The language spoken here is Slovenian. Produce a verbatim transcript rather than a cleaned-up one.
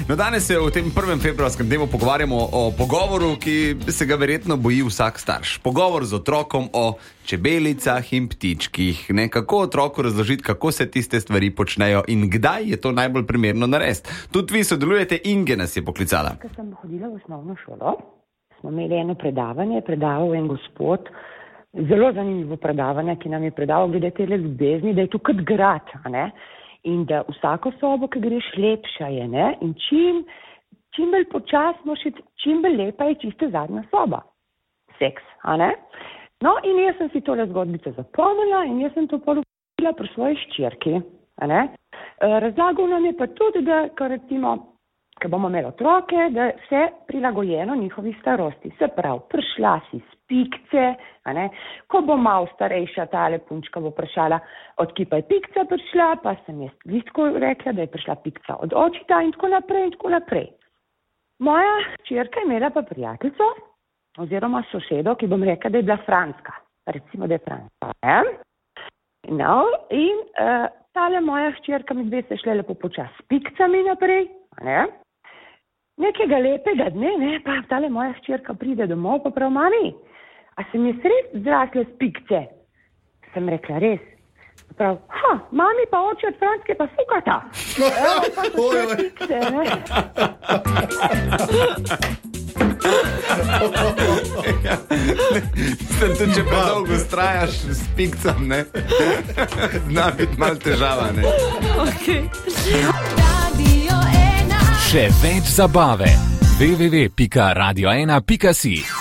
No, danes se v tem prvem februarskem dnevu pogovarjamo o pogovoru, ki se ga verjetno boji vsak starš. Pogovor z otrokom o čebelicah in ptičkih. Ne, kako otroku razložiti, kako se tiste stvari počnejo in kdaj je to najbolj primerno narediti. Tudi vi sodelujete, Inge nas je poklicala. Ko sem hodila v osnovno šolo, smo imeli eno predavanje, predaval en gospod, zelo zanimivo predavanje, ki nam je predaval glede te ljubezni, da je to kot grad, a ne? In da vsako sobo, ki greš, lepša je, ne? In čim, čim bolj počasno, čim bolj lepa je čiste zadnja soba. Seks, a ne? No, in jaz sem si tole zgodbico zapomnila in jaz sem to polupila pri svoji ščirki, a ne? Razlagal nam je pa tudi, da, ko recimo, ko bomo imeli otroke, da vse prilagojeno njihovi starosti. Se pravi, prišla si s pikce, a ne? Ko bo malo starejša, tale punčka bo prišla, od kje pa je pikca prišla, pa sem jaz listko rekla, da je prišla pikca od očita in tako naprej in tako naprej. Moja hčerka je imela pa prijateljico, oziroma sosedo, ki bom rekla, da je bila Franska. Recimo, da je Franska. Ne? No, in uh, tale moja hčerka mi dve se šle lepo počas s pikcami naprej, a ne? Nekega lepega dne, ne, pa tale moja hčerka pride domov, pa prav, mami, a se mi res zrasle s pikce? Sem rekla, res. Prav, ha, mami pa oče od Franske pa fukata. Evo, pa so sve pikce, ne. Sem tudi, če pa dolgo strajaš s pikcem, ne, zna biti malo težava, ne. Okay. Še več zabave. w w w pika radio ena pika si